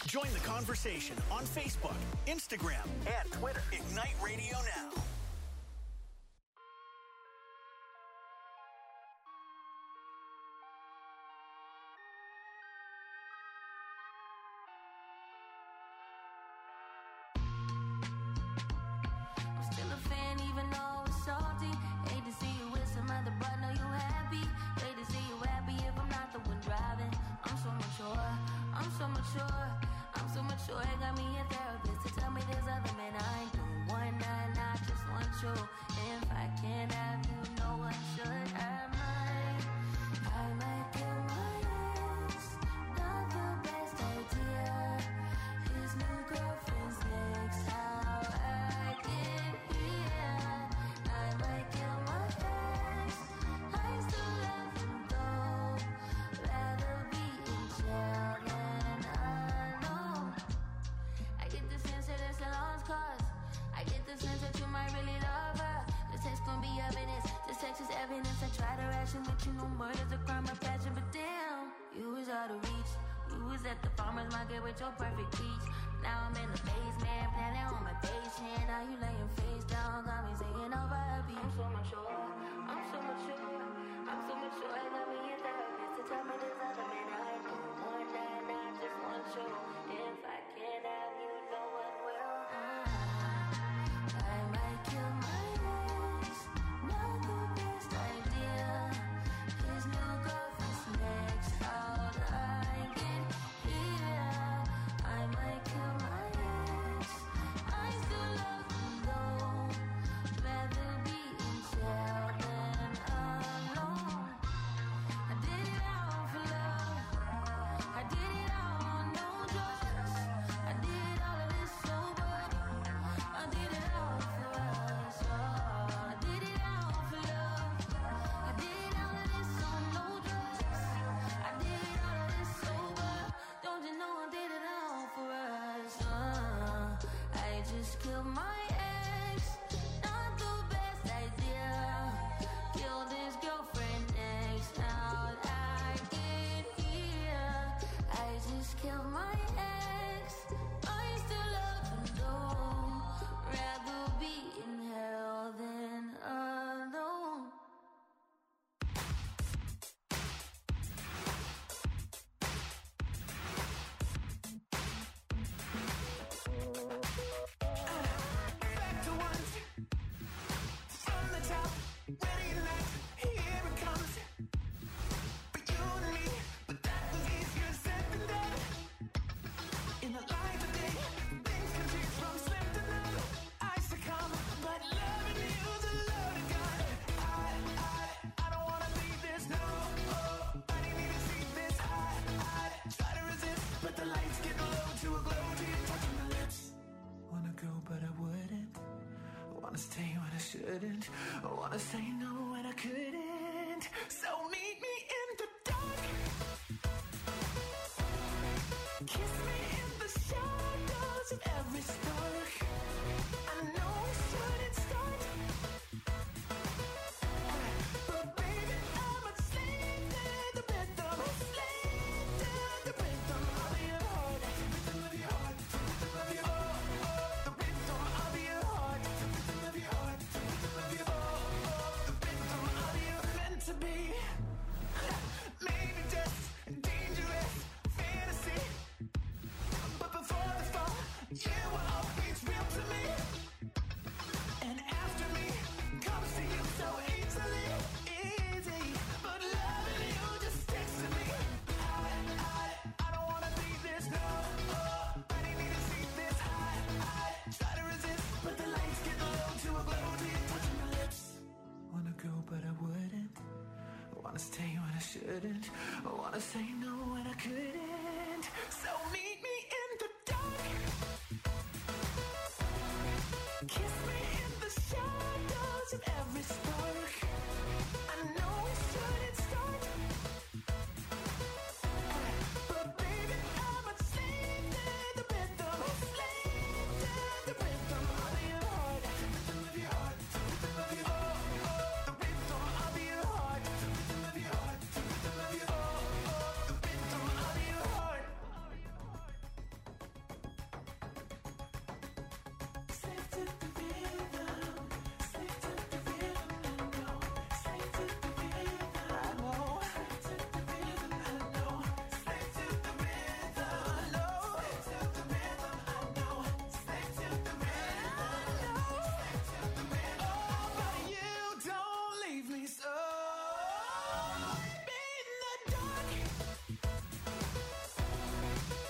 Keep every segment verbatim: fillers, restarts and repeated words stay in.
Join the conversation on Facebook, Instagram, and Twitter. Ignite Radio Now.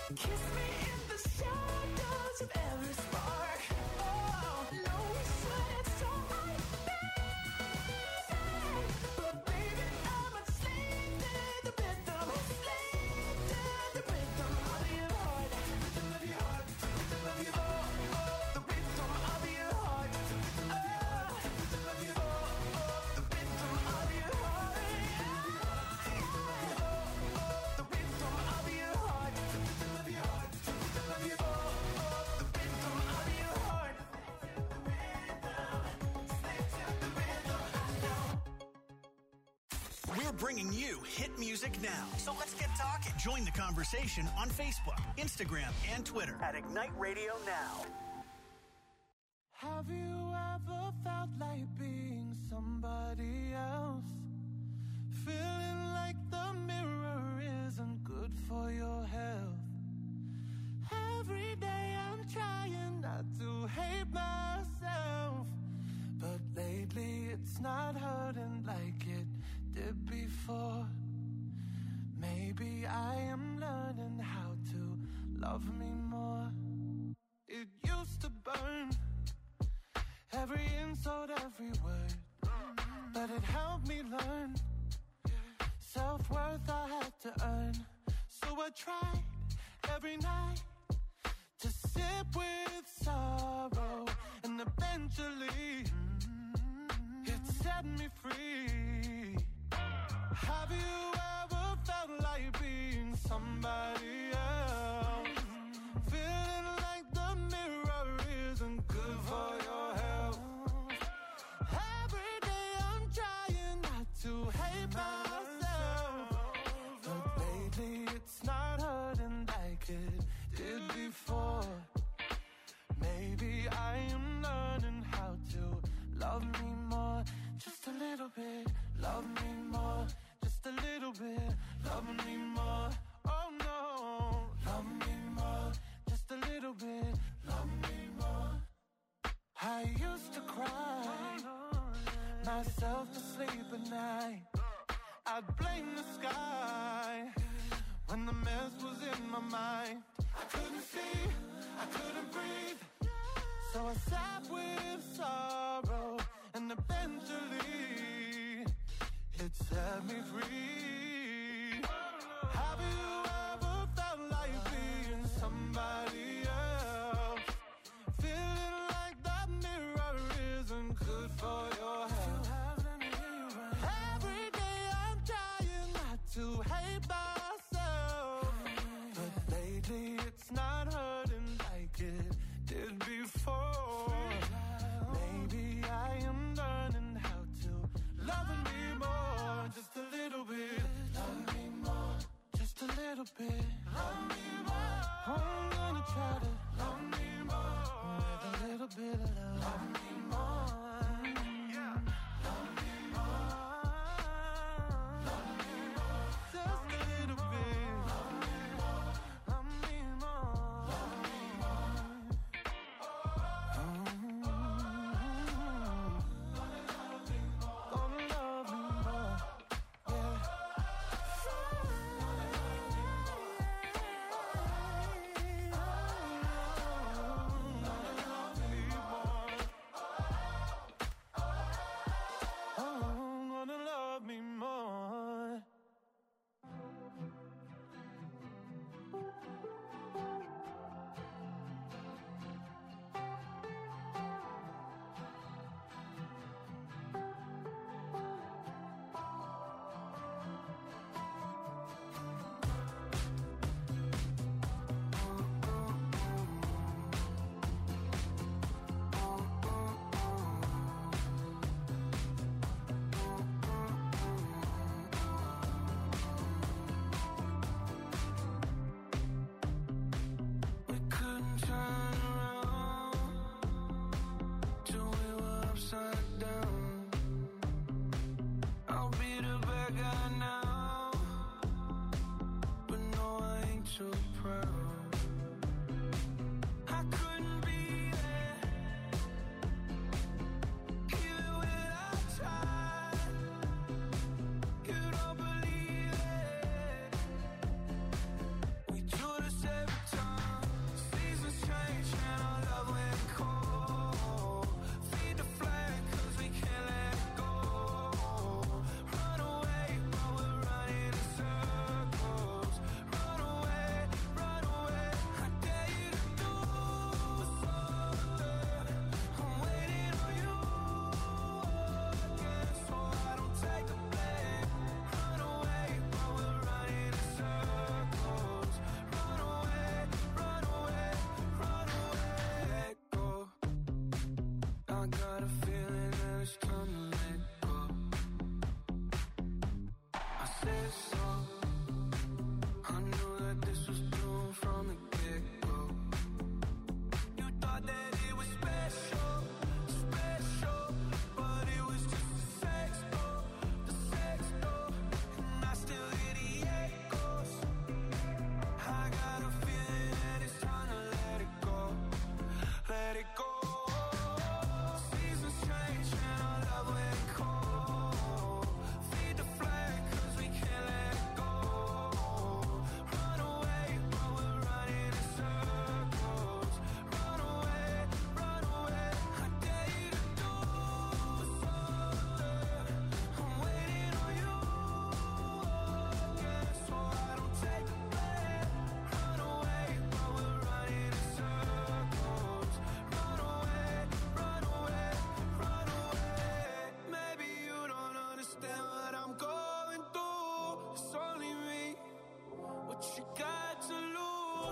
Kiss me in the shadows of every spark. Oh, no, we shouldn't start like that. But baby, I'm a slave to the rhythm, slave to the rhythm of your heart, rhythm of your heart, rhythm of your heart, the rhythm of your heart, oh, rhythm of your heart, the rhythm of your heart, the rhythm of your heart, rhythm of your heart, rhythm of your heart, the rhythm of your heart, slave to the rhythm. We're bringing you hit music now. So let's get talking. Join the conversation on Facebook, Instagram, and Twitter at Ignite Radio Now. Have you ever felt like being somebody else? Feeling like the mirror isn't good for your health. Every day I'm trying not to hate myself, but lately it's not hurting like it did before. Maybe I am learning how to love me more. It used to burn, every insult, every word, but it helped me learn self-worth I had to earn. So I tried every night to sip with sorrow, and eventually it set me free. Have you ever felt like being somebody else? Feeling like the mirror isn't good for your health. Every day I'm trying not to hate myself, but lately it's not hurting like it did before. Maybe I am learning how to love me more, just a little bit. Love me more, just a little bit. Love me more, oh no. Love me more, just a little bit. Love me more. I used to cry myself to sleep at night. I'd blame the sky when the mess was in my mind. I couldn't see, I couldn't breathe, so I sat with sorrow, and eventually it set me free. Have you ever felt like being somebody else? Feeling like that mirror isn't good for your health. Every day I'm trying not to hate myself, but lately it's not hurting like it did before. Maybe I am learning how to love me more, just a little bit. Love me more, just a little bit. Love me more. I'm gonna try to love me more with a little bit of love. Love me more. Yeah. Love me more. Love me more. Just a little bit. Love me more. Love me more. Love me more. Gonna love me more. Yeah.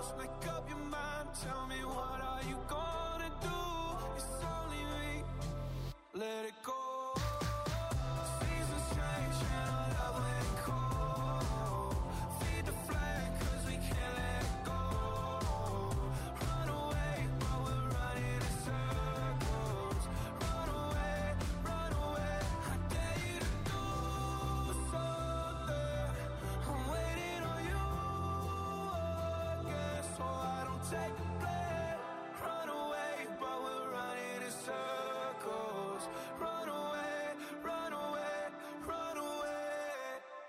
close, make up your mind. Tell me, what are you gonna do? It's only me. Let it go. Seasons change and our love let it go. Feed the flag cause we can't let it go. Run away while we're running in circles. Run away, run away. I dare you to do something. I'm waiting on you again, so I don't take the blame. Run away while we're running in circles. Run away, run away, run away.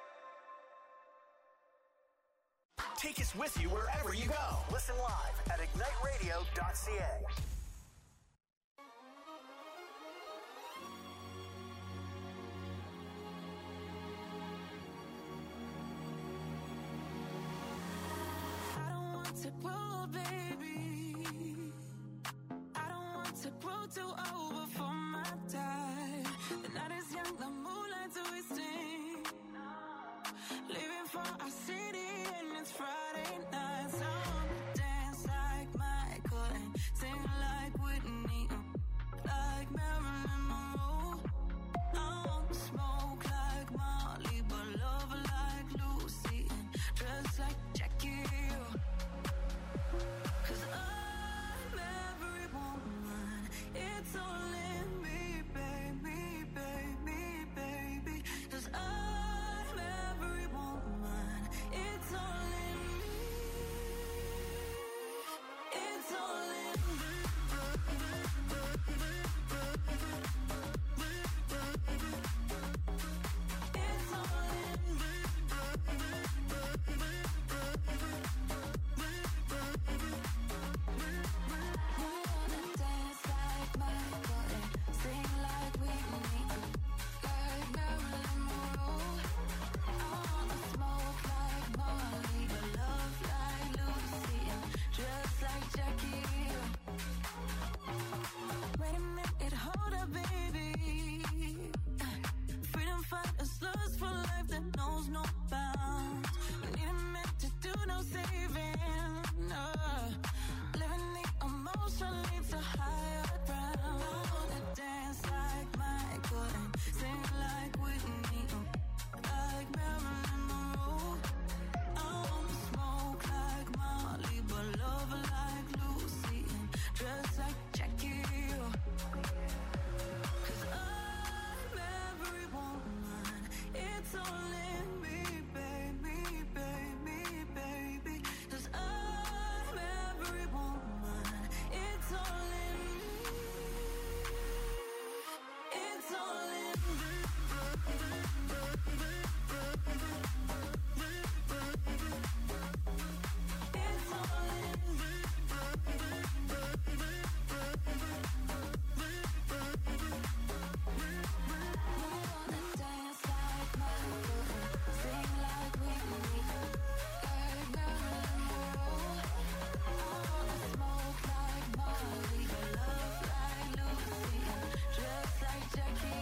Take us with you wherever you go. Listen live at ignite radio dot c a. I don't want to grow, baby. I don't want to grow too old before my time. The night is young, the moonlight twisting. Leaving for our city and it's Friday night. So I wanna dance like Michael and sing like Whitney, like Marilyn Monroe. I wanna smoke like Molly, but love like Lucy and dress like Jackie. Cause I'm every woman. It's all in me, baby, baby, baby. Cause I'm every woman. It's all in me. It's all in me. It's all in me. We wanna dance like Michael and sing like Whitney, like Marilyn Monroe. I wanna smoke like Molly, but love like Lucy and dress like Jackie. Wait a minute, hold up, baby. Freedom fighters, lust for life that knows no bounds. We need a minute to do no saving. Uh, living the emotion leads to higher ground. I wanna dance like Michael and sing like Whitney, like Marilyn Monroe. I wanna smoke like Molly, but love like Lucy and dress like Jackie. Cause I'm every woman. It's all in me, baby, baby, baby. Cause I'm every woman. It's all in me. It's all in me. It's all in me. We wanna dance like Michael and sing like Whitney, like Marilyn Monroe. I wanna smoke like Molly, but love like Lucy and dress like Jackie.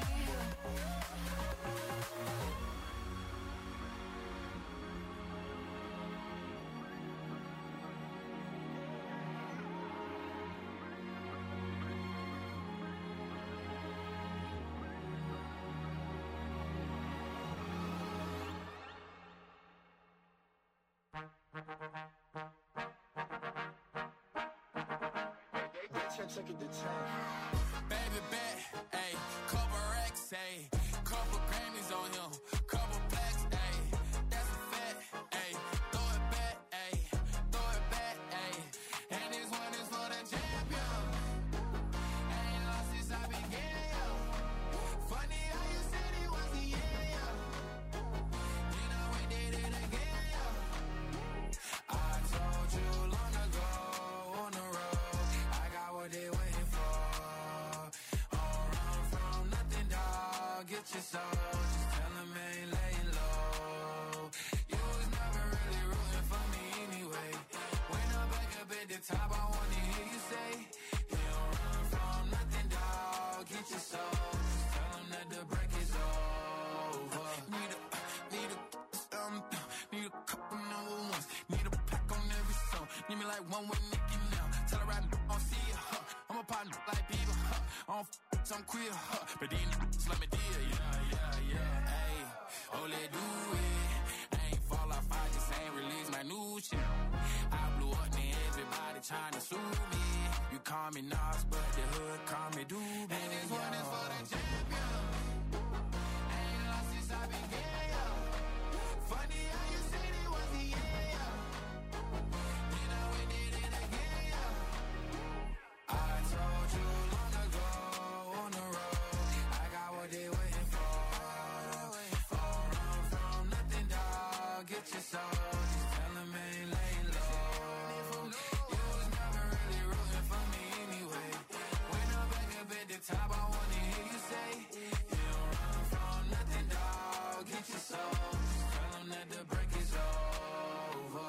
Baby bet, ayy, couple racks, ayy, couple Grammys on him, couple blacks, ayy, that's a fact, ayy, throw it back, ayy, throw it back, ayy, and this one is for the champion, ain't lost since I began, yo, funny how you said it was the end, yo, then I went did it again, yo, I told you long ago, on the road, I got what they waiting for. Don't run from nothing, dog. Get your soul. Just tell them I ain't laying low. You was never really rooting for me anyway. When I'm back up at the top, I wanna hear you say, you don't run from nothing, dog. Get your soul. Just tell them that the break is over. Need a, need a, um, need a couple number ones. Need a pack on every song. Need me like one with Nicky now. Tell her I don't see it, huh? I'm a partner like people, huh? I don't f***, I'm queer, huh? But these n***s let me deal, yeah, yeah, yeah. Hey, oh, let do it. I ain't fall off, I just ain't release my new shit. I blew up, man, everybody trying to sue me. You call me Nas, but the hood call me Doobie. And this one is for the champion. I ain't lost since I began, yo. Funny how you said it was the end, yo. Then I went did it again, yo. I told you long ago on the road, I got what they waiting for. Don't run from nothing, dog. Get your soul. Just tell them ain't laying low. You was never really rooting for me anyway. When I'm back up at the top, I wanna hear you say, you don't run from nothing, dog. Get your soul. Just tell them that the break is over.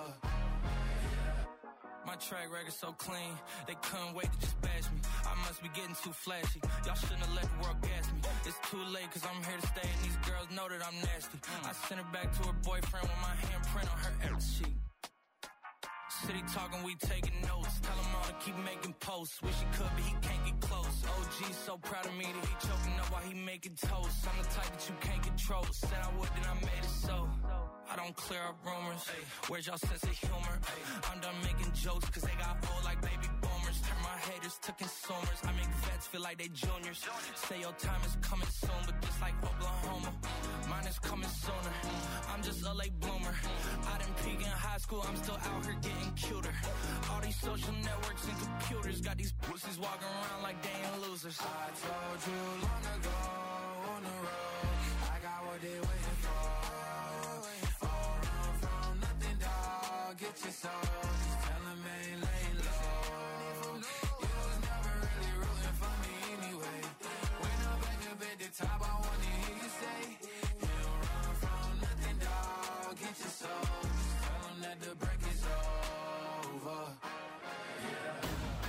My track record so clean, they couldn't wait to just bash me. I must be getting too flashy. Y'all shouldn't have let the world gas me. It's too late cause I'm here to stay and these girls know that I'm nasty. I sent her back to her boyfriend with my handprint on her ass sheet. City talking, we taking notes. Tell him all to keep making posts. Wish he could, but he can't get close. O G so proud of me that he choking up while he making toast. I'm the type that you can't control. Said I would, then I made it so. I don't clear up rumors. Where's y'all sense of humor? I'm done making jokes cause they got old like baby boomers. Turn my haters to consumers. I make vets feel like they juniors. Say your time is coming soon, but just like Oklahoma, mine is coming sooner. I'm just a late bloomer. I didn't peak in high school, I'm still out here getting cuter. All these social networks and computers got these pussies walking around like they ain't losers. I told you long ago on the road, I got what they waiting for. Don't run from nothing, dog. Get your soul. Just tell them ain't laying low. You was never really rooting for me anyway. When I'm back up at the top, I wanna hear you say, you don't run from nothing, dog. Get your soul. Just tell them that the break is over. Yeah.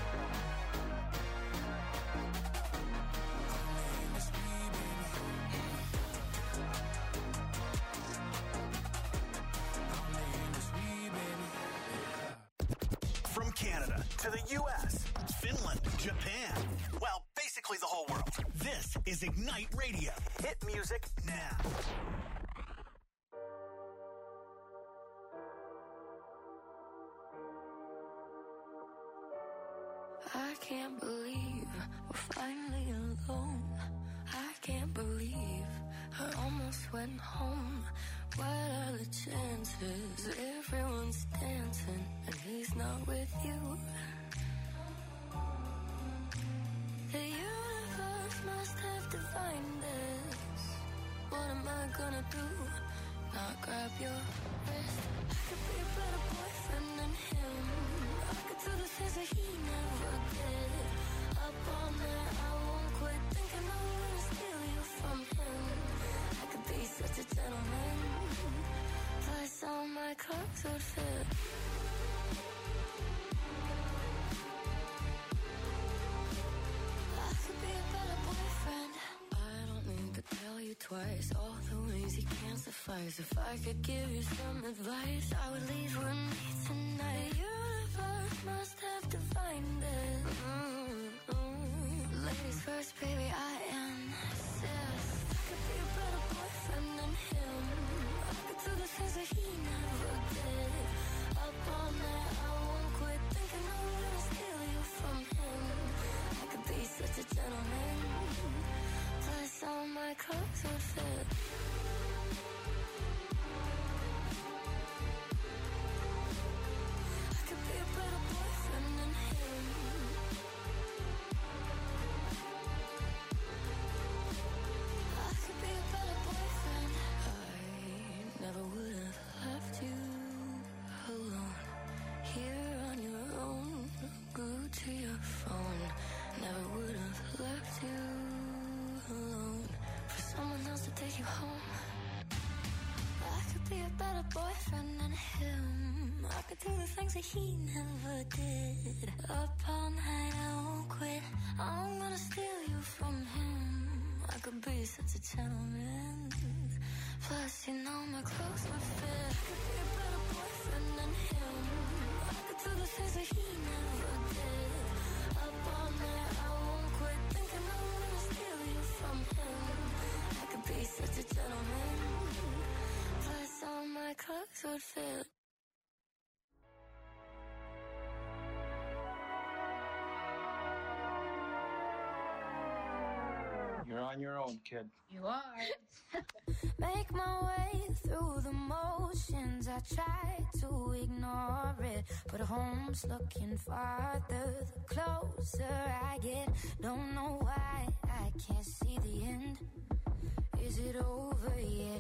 From Canada to the U S, Finland, Japan, well, basically the whole world. This is Ignite Radio. Hit music now. I can't believe we're finally alone. I can't believe I almost went home. What are the chances? Everyone's dancing and he's not with you. The universe must have divined this. What am I gonna do? Not grab your wrist. I could be a better boyfriend than him. I could do the things that he never did. Up all night, I won't quit thinking I'm gonna steal you from him. I could be such a gentleman. Plus all my clothes would fit. I could be a better boyfriend. I don't need to tell you twice all the ways you can't suffice. If I could give you some advice, I would leave with me tonight. The universe must have divined it. Mm-hmm. Ladies first, baby, I insist. I could be a better boyfriend than him. I could do the things that he never did. Up all night, I won't quit thinking I'm gonna steal you from him. I could be such a gentleman. Plus all my clothes would fit. I could be a better boyfriend than him. I could be a better boyfriend. I never would have left you alone. Here on your own, glued to your phone. Never would have left you alone for someone else to take you home. I could be a better boyfriend than him. I could do the things that he never did. Up all night, I won't quit. I'm gonna steal you from him. I could be such a gentleman. Plus, you know my clothes would fit. I could be a better boyfriend than him. I could do through the things that he never did. Up all night, I won't quit thinking I'm gonna steal you from him. I could be such a gentleman. Plus all my clothes would fit. You're on your own, kid. You are. Make my way through the motions. I try to ignore it, but home's looking farther the closer I get. Don't know why I can't see the end. Is it over yet?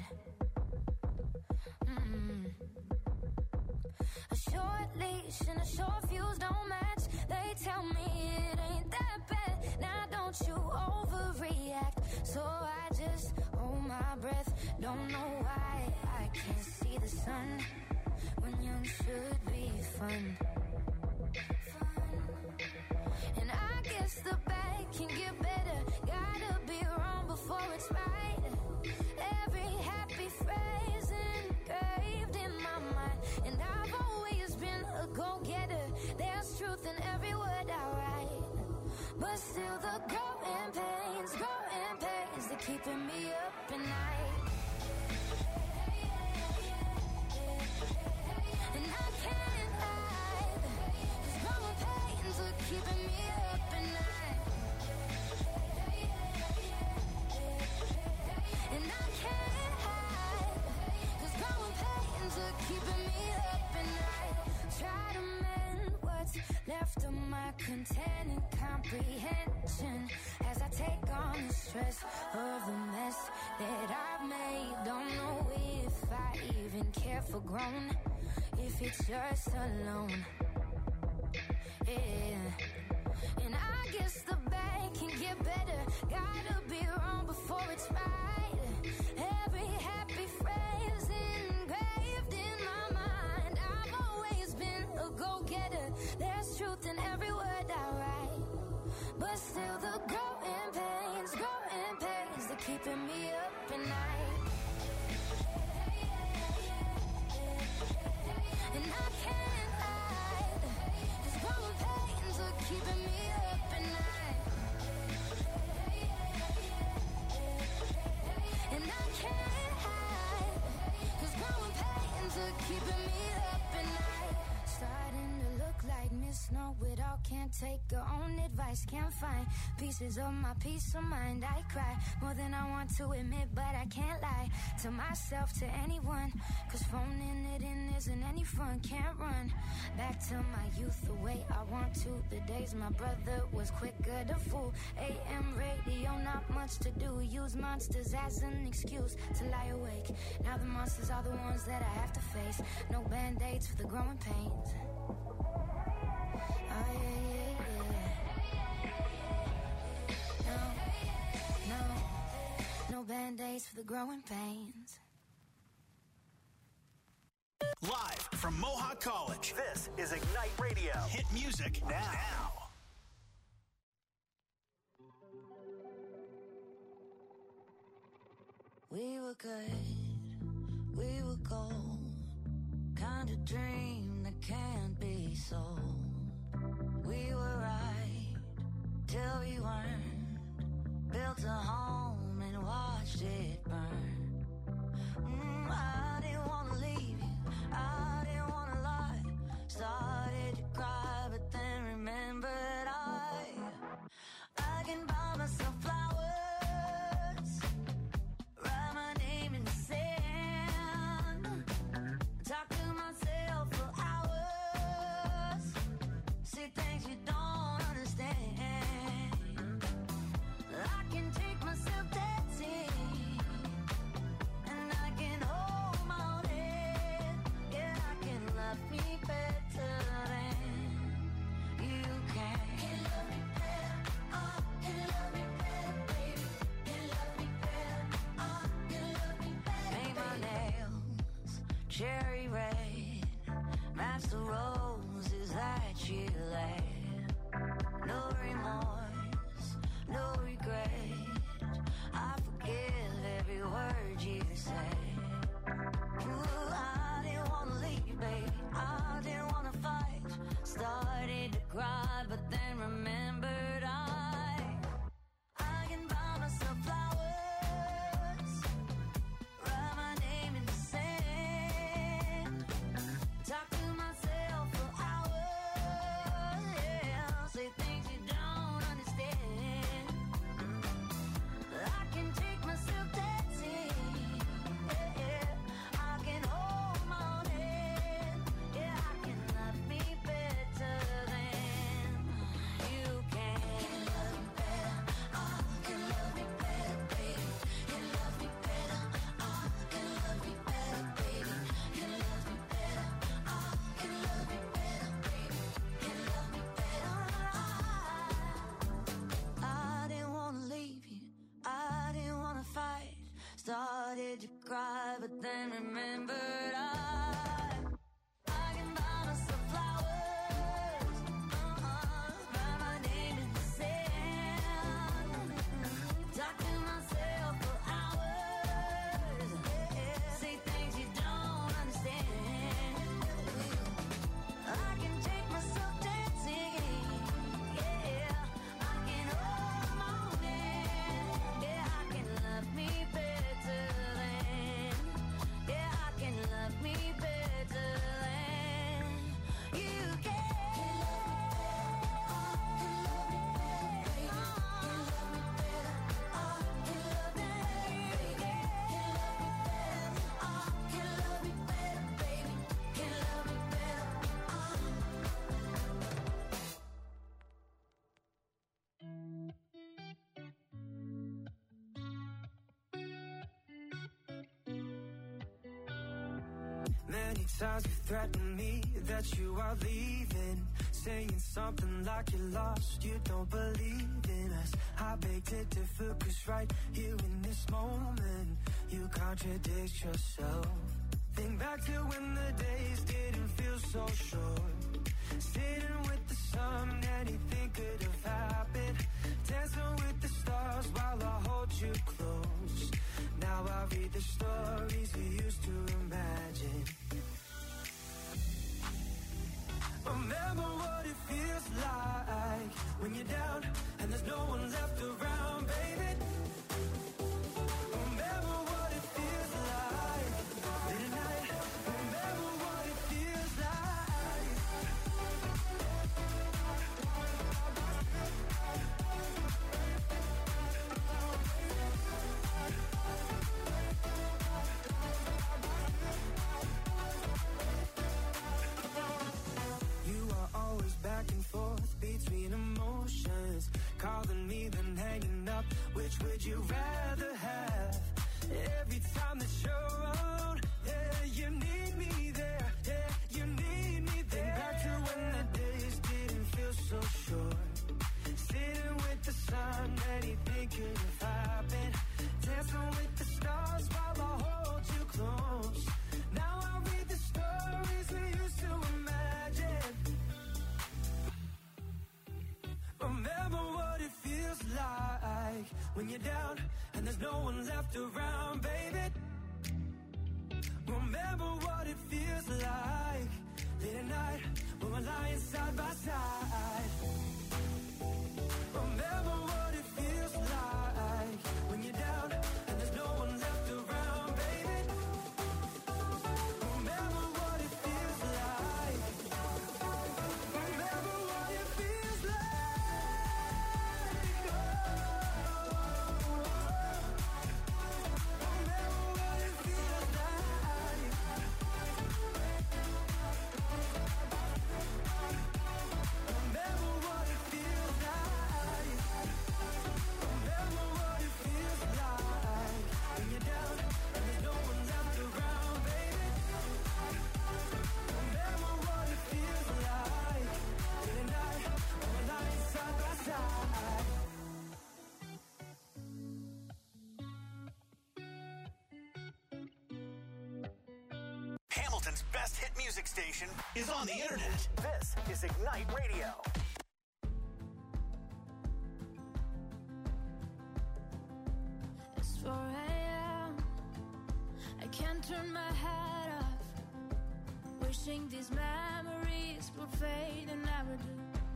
Mm. A short leash and a short fuse don't match. They tell me it ain't that bad. Now don't you overreact. So I just hold my breath. Don't know why I can't see the sun when young should be fun. Fun. And I guess the bad can get better. Gotta be wrong before it's right. Every happy phrase engraved in my mind. And I've always been a go-getter. There's truth in every word I write. But still the growing pains, growing pains, they're keeping me up at night. And I can't hide, 'cause growing pains are keeping me up at night. And I can't hide, 'cause growing pains are keeping me up at night. Try to mend what's left of my containing comprehension as I take on the stress of the mess that I've made. Don't know if I even care for grown, if it's just alone. Yeah. And I guess the bad can get better. Gotta be wrong before it's right. Every happy phrase engraved in my mind. I've always been a go-getter. There's truth in every word I write. But still the growing pains, growing pains, they're keeping me up at night. And I can't hide, 'cause growing pains are keeping me up at night. And I can't hide, 'cause growing pains are keeping me up at night. Starting to look like Miss Know-It-all, can't take her own advice, can't find pieces of my peace of mind. I cry more than I want to admit, but I can't lie to myself, to anyone, 'cause phoning it in isn't any fun. Can't run back to my youth the way I want to. The days my brother was quicker to fool. A M radio, not much to do. Use monsters as an excuse to lie awake. Now the monsters are the ones that I have to face. No band-aids for the growing pains. Oh yeah, yeah, yeah. No, no, no band-aids for the growing pains. Live from Mohawk College, this is Ignite Radio. Hit music now. We were good, we were gold. Kind of dream that can't be sold. We were right till we weren't. Built a home and watched it burn. Mm, I didn't want to leave you, I didn't want to lie. Started to cry, but then remembered I I can buy myself flowers, write my name in the sand, talk to myself for hours, see things you don't understand. I can take myself dancing, and I can hold my own head. Yeah, I can love me better than you can. Can love me better, oh, can love me better, baby. Can love me better, oh, can love me better. Paint my nails cherry red, match the roses that you laid. No remorse, no regret. I forgive every word you say. Ooh, I didn't want to leave, baby. I didn't want to fight. Started to cry, but then remembered I I can buy myself flowers, write my name in the sand, talk to myself for hours, yeah, say things you don't understand. I can take myself dancing, yeah, yeah. I can hold my own hand, yeah, I can love me better than you can. Can love me better, oh, can love me better, baby. Can love me better, oh, can love me better, baby. Can love me better, oh, can love me better, baby. Can love me better, oh. I didn't wanna leave you, I didn't wanna fight. Started to cry, but then remembered I I can buy myself flowers, uh-uh, write my name in the sand, talk to myself for hours, yeah, say things you don't understand. I can take myself dancing, yeah, I can hold my own hand, yeah, I can love me better than, yeah, I can love me better than you can. Many times you threaten me that you are leaving, saying something like you're lost, you don't believe in us. I beg to differ, cause right here in this moment you contradict yourself. Think back to when the days didn't feel so short, sitting with the sun, anything could have happened, dancing with the stars while I hold you close. Now I read the stories we used to imagine. Remember what it feels like when you're down and there's no one left around, baby. Remember what it feels like late at night. Remember what it feels like. You are always back and forth between emotions, calling me then hanging up. Which would you rather have? Every time that you're around, yeah, you need me there, yeah, you need me there. Think back to when the days didn't feel so short, sitting with the sun, anything could have happened, dancing with the stars while I hold you close. Now I read the stories we used to imagine. Remember what it feels like when you're down and there's no one left around, baby. Remember what it feels like late at night when we're lying side by side. Remember what it feels like when you're down and there's no one left around, baby. Remember what it feels like. Remember what it feels like. Oh, remember what it feels like. Remember what it feels like. Remember what it feels like when you're down and there's no one left around, baby. Remember what it feels like late at night when we're lying side by side. Hamilton's best hit music station is on the internet. This is Ignite Radio. It's four a.m. I can't turn my head off Wishing these memories would fade and never do.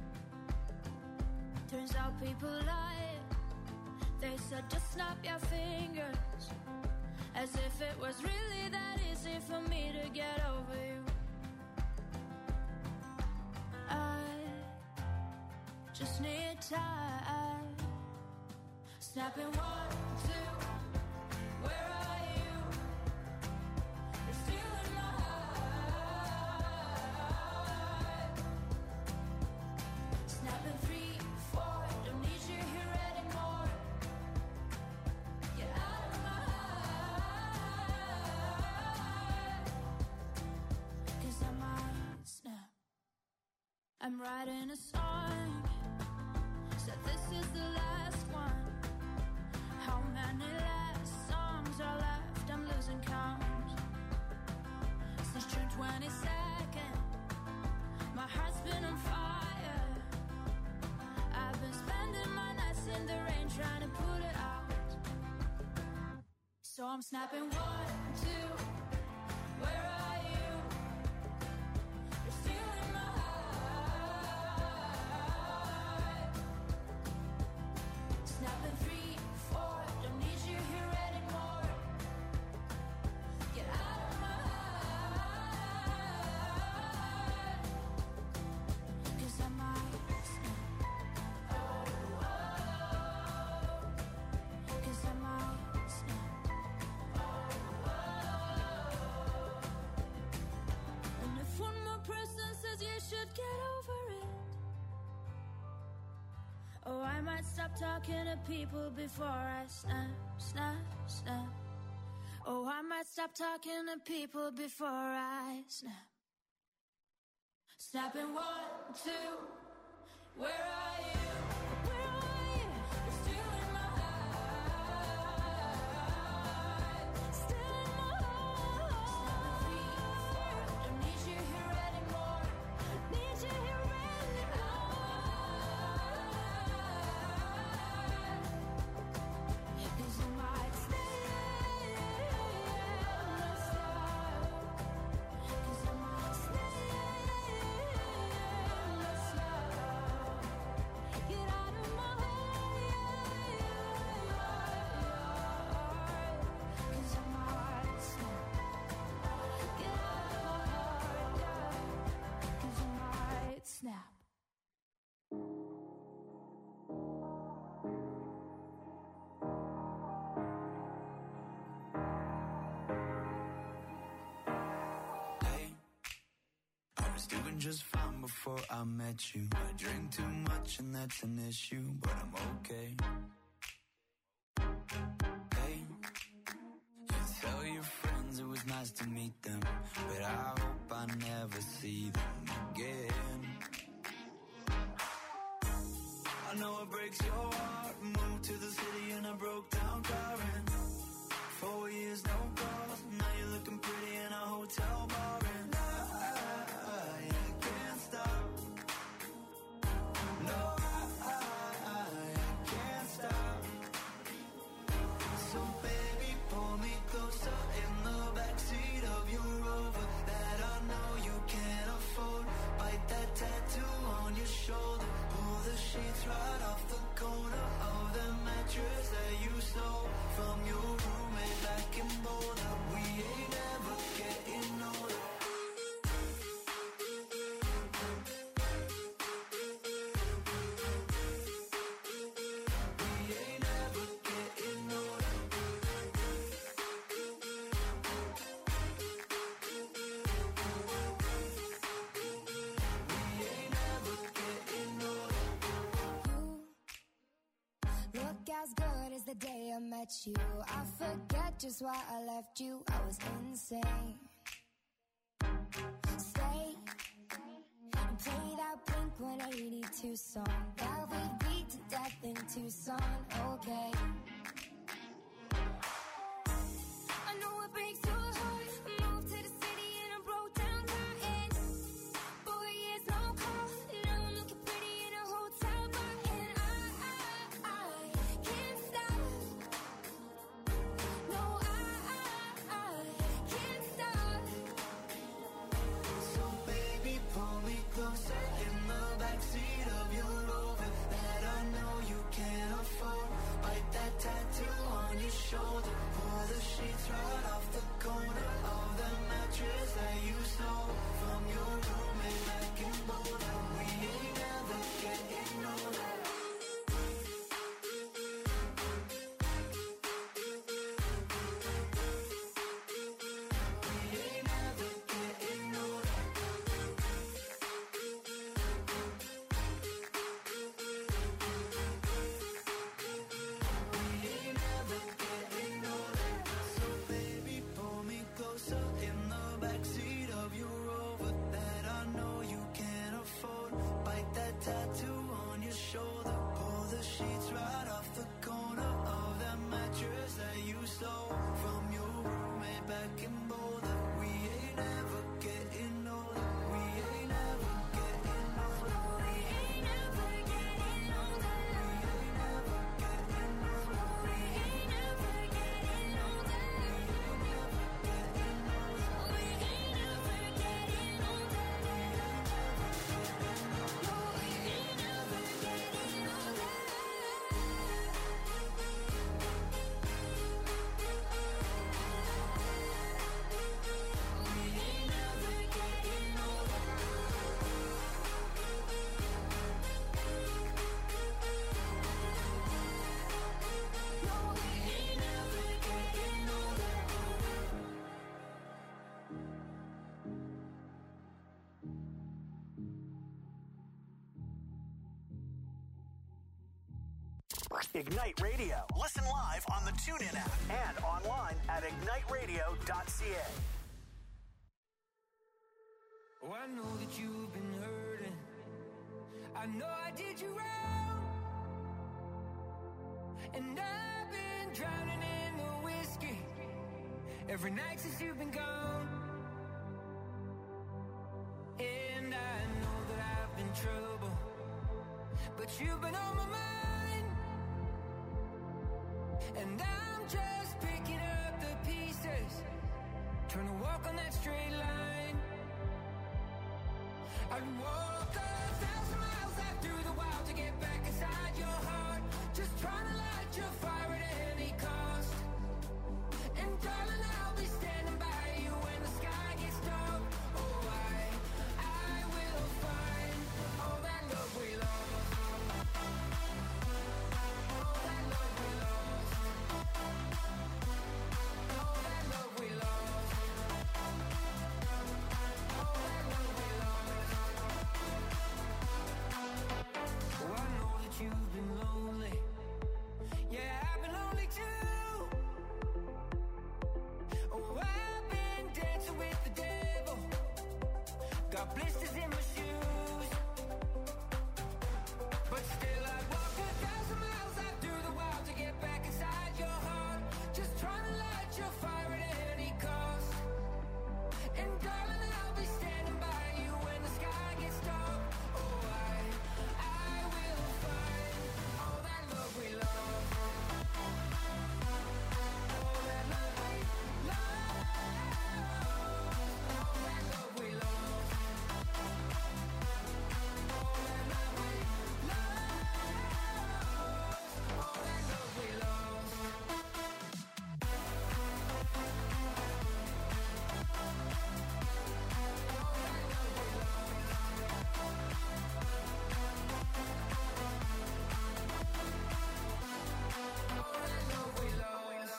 Turns out people lie. They said just snap your fingers, as if it was really that easy for me to get over you. I just need time. Snapping one, two, where are you? You're still in my heart. Snapping three, four, don't need you here anymore. Get out of my heart. 'Cause I might snap. I'm writing a song, said this is the last one. How many last songs are left? I'm losing count. Since June twenty-second, my heart's been on fire. I've been spending my nights in the rain trying to put it out. So I'm snapping one, two, where are you? You're still in my heart. Snapping three, four, don't need you here anymore. Get out of my heart. 'Cause I might snap. Oh, oh. 'Cause I might snap. Oh, oh. And if one more person says you should get over it, oh, I might stop talking to people before I snap, snap, snap. Oh, I might stop talking to people before I snap. Snapping one, two, where are you? Where are you? You're still in my heart. Still in my heart. Snapping three, four, don't need you here anymore. Need you here anymore. 'Cause I might stay myself. 'Cause I might stay myself. Get out of my heart. 'Cause I might snap. Get out of my heart, yeah. 'Cause I might snap. Hey, I was doing just fine before I met you. I drink too much and that's an issue, but I'm okay. Hey, you tell your friends it was nice to meet them, but I hope I never see them again. I know it breaks your heart. Moved to the city and I broke down crying. Four years, no calls. Now you're looking pretty in a hotel bar, and I, I, I can't stop. No, I, I, I can't stop. So baby, pull me closer in the backseat of your Rover that I know you can't afford. Bite that tattoo on your shoulder. Pull the sheets right off the corner of the mattress that you stole from your roommate back in Boulder. We ain't ever getting older. We ain't ever getting older. We ain't ever getting older. You look as good as the day I met you. I forget just why I left you. I was insane. Stay and play that Blink one eighty-two song that we beat to death in Tucson. Okay. I know it breaks your heart. Moved to the city and I broke down crying. Four years, no call. Now I'm looking pretty in a hotel bar, and I, I, I can't stop. No, I, I, I can't stop. Ignite Radio. Listen live on the TuneIn app and online at ignite radio dot c a. Oh, I know that you've been hurting. I know I did you wrong. And I've been drowning in the whiskey every night since you've been gone. And I know that I've been trouble, but you've been on my mind. And I'm just picking up the pieces, trying to walk on that straight line. I'd walk a thousand miles out through the wild to get back inside your heart, just trying to light your fire at any cost. And darling, I'll be standing by you when the sky gets dark. Oh, I, I will find all that love we lost. All that love we lost. All that love we lost. All that love we lost. Oh, I know that you've been lonely. Yeah, I've been lonely too. Oh, I've been dancing with the devil. Got blisters in my shoes. But still I'd walk a thousand miles out through the wild to get back inside your heart, just trying to light your fire at any cost. And darling, I'll be standing by you when the sky gets dark. Oh, I, I will find all that love we lost. All that love we lost. All that love we lost. All that love we lost. All that love we lost. All that love we lost.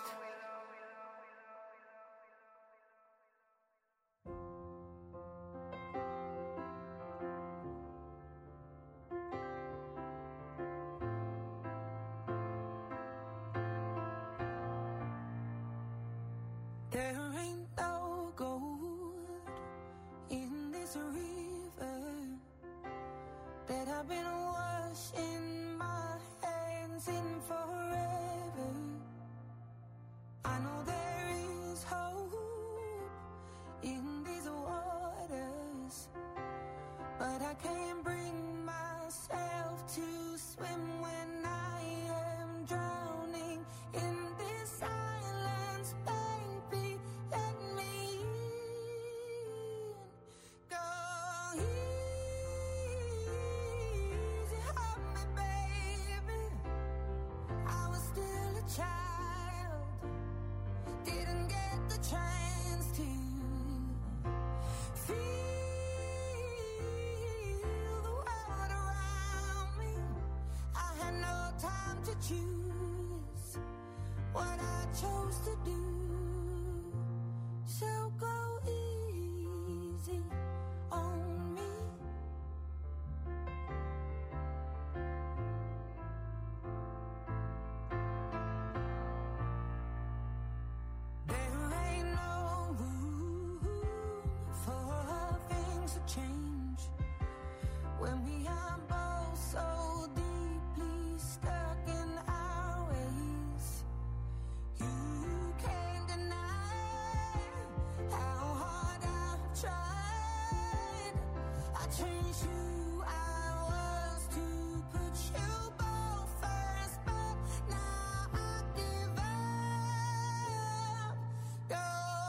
There ain't no gold in this river that I've been washing my hands in forever. I know there is hope in these waters, but I can't bring myself to swim when I am drowning in this silence. Baby, let me in. Go easy on me, baby. I was still a child, didn't get the chance to feel the world around me. I had no time to choose what I chose to do. So go easy on me. There ain't no room for things to change when we are both so deeply stuck in our ways. You can't deny how hard I've tried. I changed who I was to put you both first, but now I give up. Go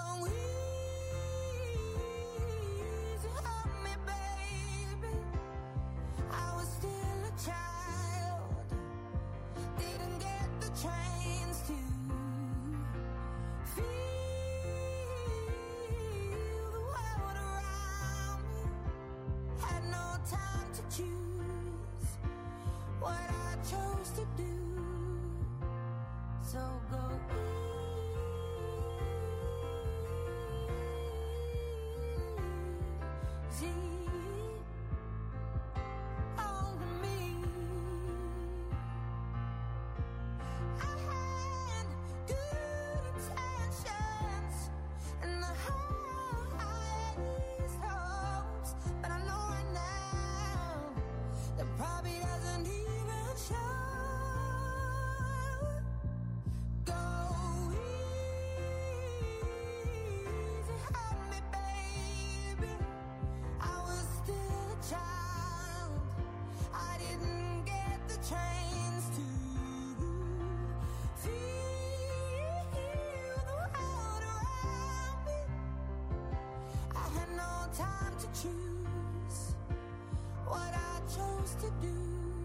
easy on me, baby. I was still a child, didn't get the chance to feel the world around me. Had no time to choose what I chose to do. So go easy on me. choose what I chose to do.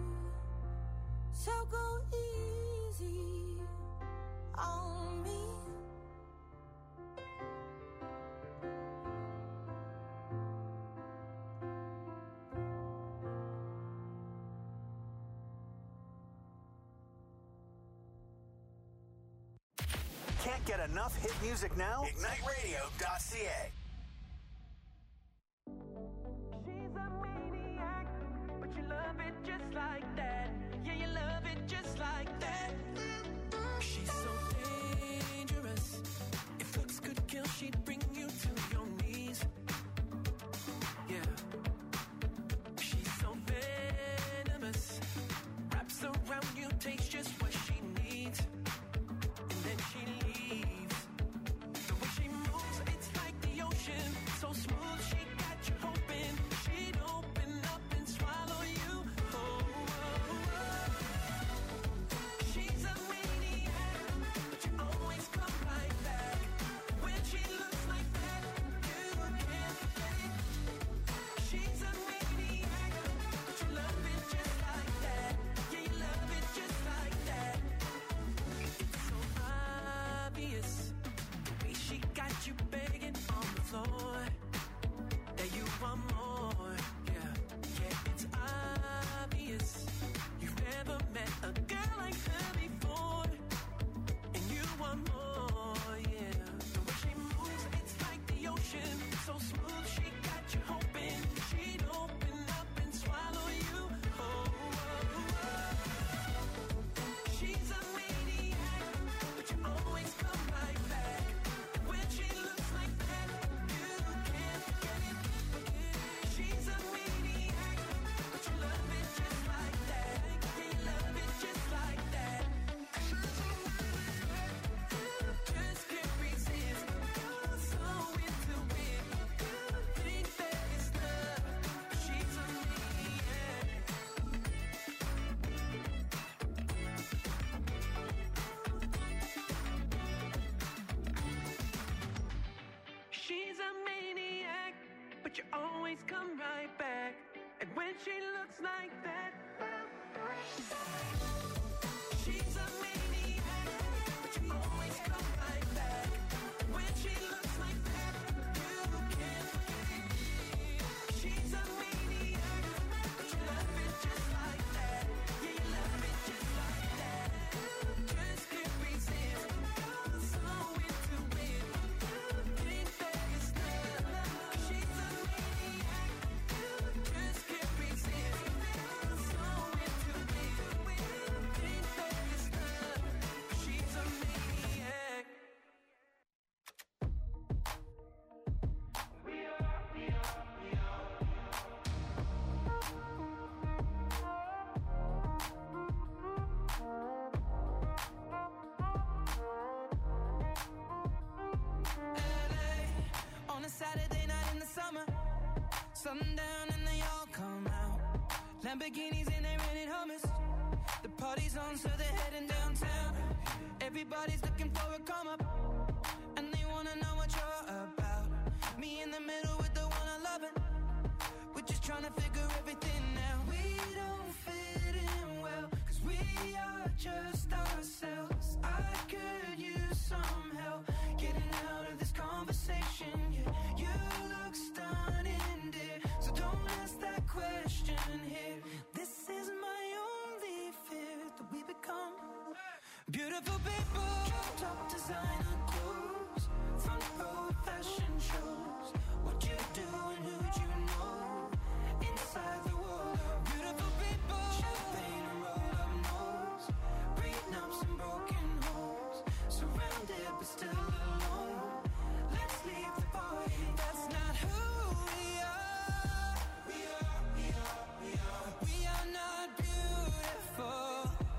So go easy on me. Can't get enough hit music now? Ignite Radio dot C A. She's a maniac, but you love it just like that. Yeah, you love it just like that. She's so dangerous. If looks could kill, she'd bring you to your knees. Yeah. She's so venomous. Wraps around you, takes just what she needs. And then she leaves. The way she moves, it's like the ocean. So smooth, she got you hoping she'd open up and swallow you. Oh, oh, oh. She's a maniac, but you always come right back. When she looks like that, you can't forget it. She's a maniac, but you love it just like that. Yeah, you love it just like that. It's so obvious, the way she got you begging on the floor, that you want more. Yeah, yeah, it's obvious. You've never met a girl like her before, and you want more. Yeah, the way she moves, it's like the ocean. So smooth, she got you hoping she'd open up and swallow you. Oh, oh, oh. She's a maniac, but you always come right back. And when she looks like that, you can't forget it. She's a maniac, but you love it just like that. Yeah, you love it just like that. Just can't resist. You're so into it. Think that it's love. She's a maniac. She's a maniac, but you always come right back. And when she looks like that, she's a maniac, but you always come right back. When she looks like that, you can't forget it. She's a maniac, but you love it just like that. Yeah, you love it just like that. Just can't resist. You're so into it. Think that it's love. She's a maniac. Just can't resist. You're so into it. Think that it's love. She's a maniac. We are, we are, we are. L A on a Saturday night in the summer. Sundown and they all come out. Lamborghinis and they rented hummus. The party's on, so they're heading downtown. Everybody's looking for a come up, and they wanna know what you're about. Me in the middle with the one I love it. We're just trying to figure everything out. We don't fit in well, cause we are just ourselves. I could use some help getting out of this conversation. Yeah, you look stunning, dear, so don't ask that question here. This is my only fear, that we become beautiful people. Top designer clothes, front row fashion shows. What you do and who'd you know? Inside the world of beautiful people. Champagne and roll up nose, prenups and broken homes. Surrounded but still alone. Let's leave the party. That's not who we are. We are, we are, we are. We are not beautiful.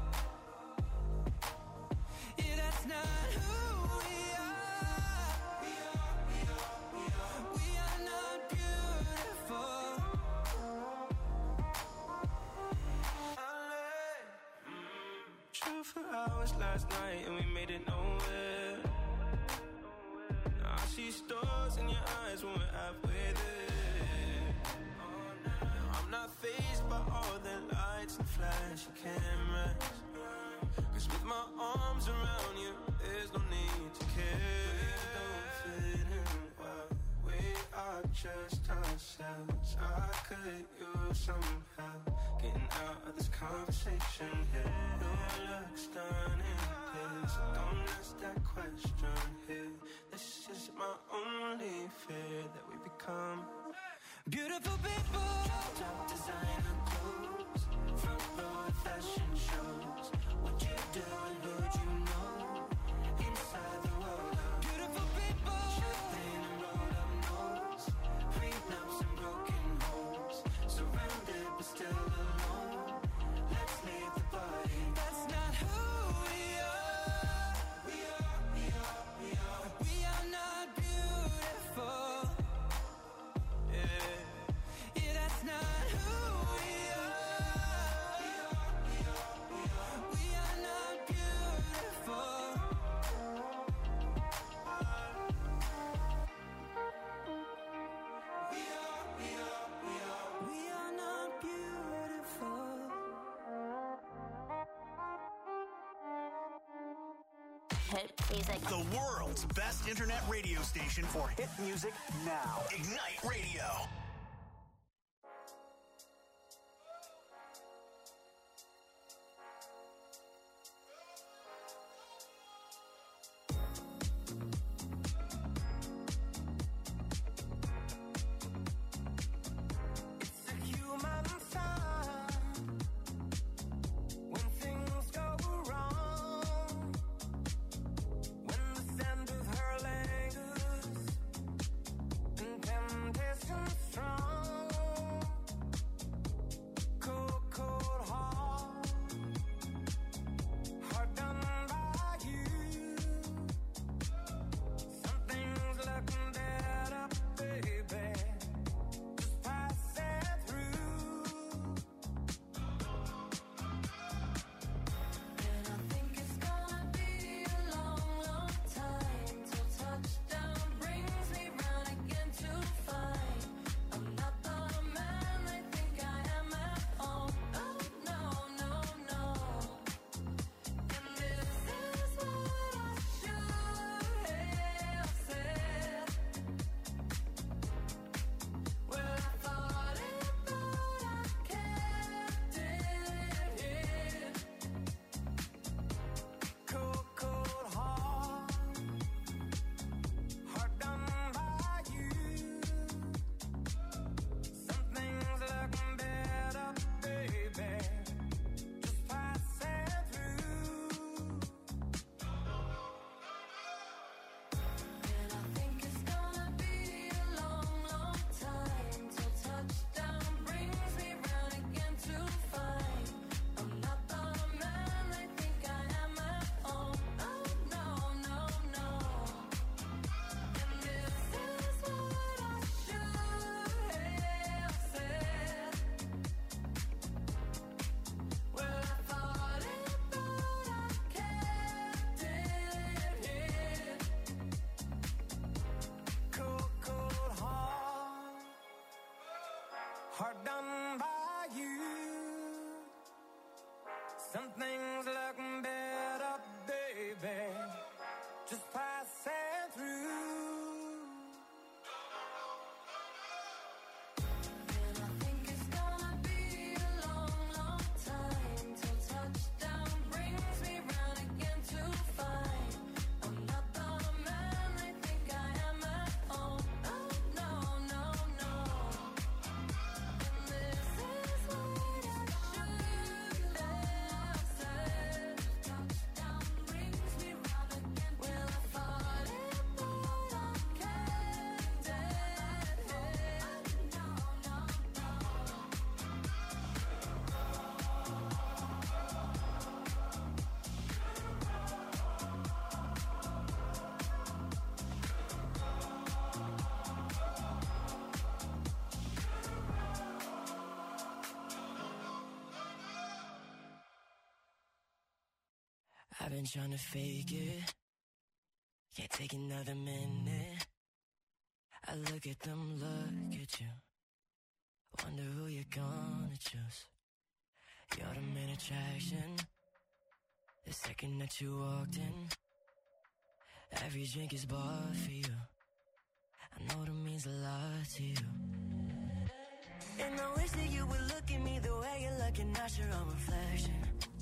Yeah, that's not who we are. We are, we are, we are. We are not beautiful. Chill for hours last night and we made it nowhere. Now I see stars in your eyes when we're halfway there. I'm not fazed by all the lights and flashy cameras. Cause with my arms around you, there's no need to care. We don't fit in well, we are just ourselves. I could use some help getting out of this conversation here. Your looks done in place, so don't ask that question here. This is my only fear, that we become beautiful people. Top designer clothes, front row at fashion shows. What you do and who'd you know? Inside the world of beautiful people. Champagne and rolled up nose, prenups and broken homes. Surrounded but still alone. Let's leave the party. That's not who we are. We are, we are, we are. We are not beautiful. Yeah, yeah, that's not who we are. We are, we are, we are. We are not beautiful. We are, we are, we are. We are not beautiful. Hit music. The world's best internet radio station for hit music now. Ignite Radio. It's a human sign when things go wrong. When the scent of her lingers and temptation strong. Cold, cold heart, heart done by you. Something's looking better, baby. Just pass it through. And I think it's gonna be a long, long time till touchdown brings me round again to find I'm not the man they think I am at home. Oh no, no, no. And this is what I should have said. Well, I thought it, but I kept it hid. Cold, cold heart, heart done by you. Something's looking better, baby. Just pass it through. And I think it's gonna be a long, long time till touchdown brings me round again to find I'm not the man they think I am at home. Oh no, no, no. And this is what I should have said. Well, I thought it, but I kept it hid. Cold, cold heart, heart done by you. Something's looking better, baby. Just pass it through. And I think it's gonna be a long, long time till touchdown brings me round again to find I'm not the man they think I am at home. Oh no, no, no. And this is what I should have said. Touchdown brings me round again. Well, I thought it, but I kept it hid. No, no, no. I've been trying to fake it. Can't take another minute. I look at them, look at you. Wonder who you're gonna choose. You're the main attraction. The second that you walked in, every drink is bought for you. I know that means a lot to you. And I wish that you would look at me the way you're looking at your own reflection.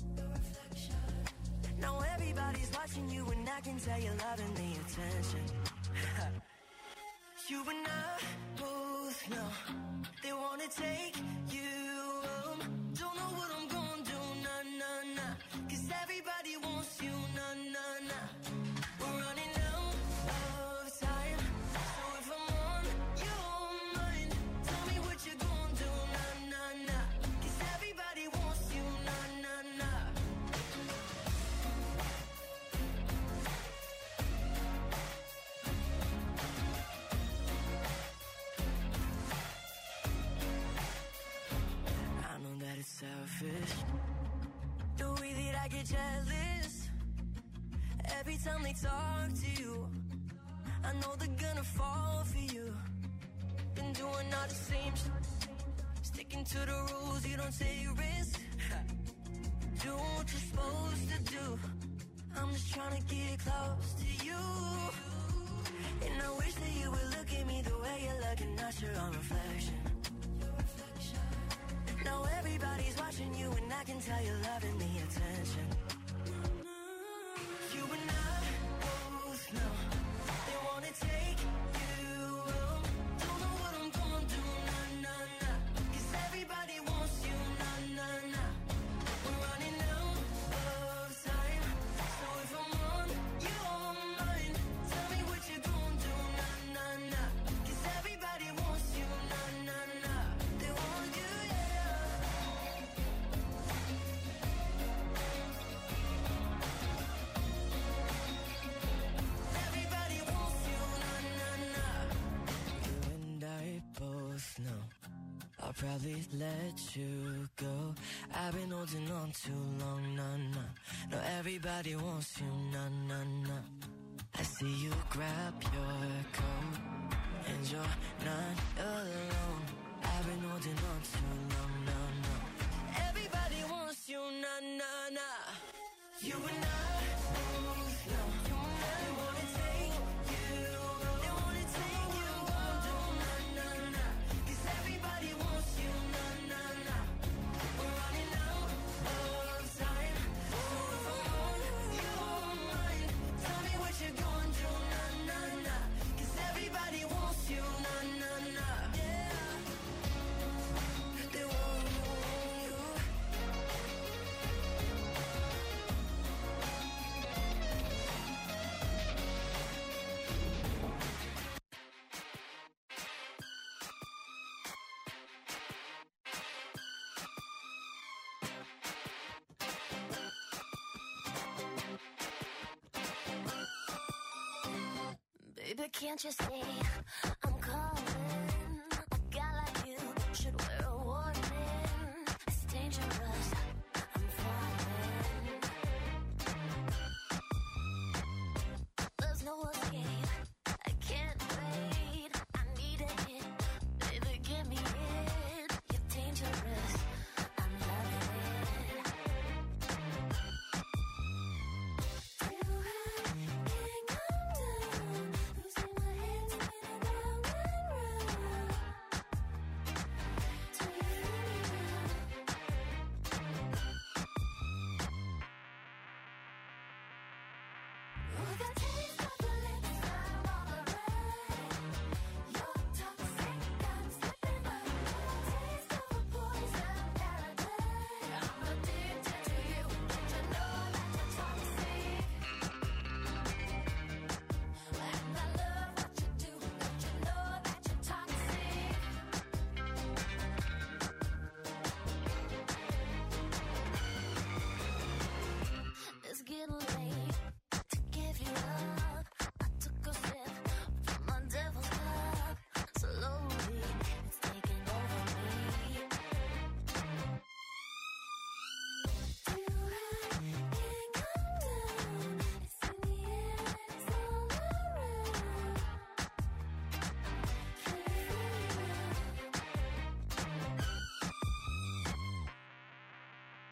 Now everybody's watching you and I can tell you're loving the attention. You and I both know they wanna take you home. Don't know what I'm gonna do, nah, nah, nah. Cause everybody wants you, nah, nah, nah. We're running out of time. So if I'm on your mind, tell me what you're gonna do, nah, nah, nah. Cause everybody wants you, nah, nah, nah. I know that it's selfish, the way that I get jealous every time they talk to you. I know they're gonna fall for you. Been doing all the same shit, sticking to the rules, you don't take risks. Do what you're supposed to do. I'm just trying to get close to you. And I wish that you would look at me the way you're looking at your own reflection. Now everybody's watching you and I can tell you're loving the attention. You and I both know they wanna take you home. Don't know what I'm gonna do, nah, nah, nah. Cause everybody wants you, nah, nah, nah. We're running out of time. So if I'm on your mind, tell me what you're gonna do, nah, nah, nah. Cause everybody wants you, nah, nah, nah. They want you, yeah. Everybody wants you, nah, nah, nah. You and I both know I'll probably let you go. I've been holding on too long, nah, nah. No, everybody wants you, nah, nah, nah. I see you grab your coat and you're not alone. I've been holding on too long, nah, nah. Everybody wants you, nah, nah, nah. You and I both know they wanna take you, they wanna take you home, nah, nah, nah. Cause everybody wants you, nah, nah, nah. We're running out of time. So if I'm on your mind, tell me what you're gonna do, nah, nah, nah. Cause everybody wants you, nah, nah, nah. Yeah. They want you. Baby, can't you see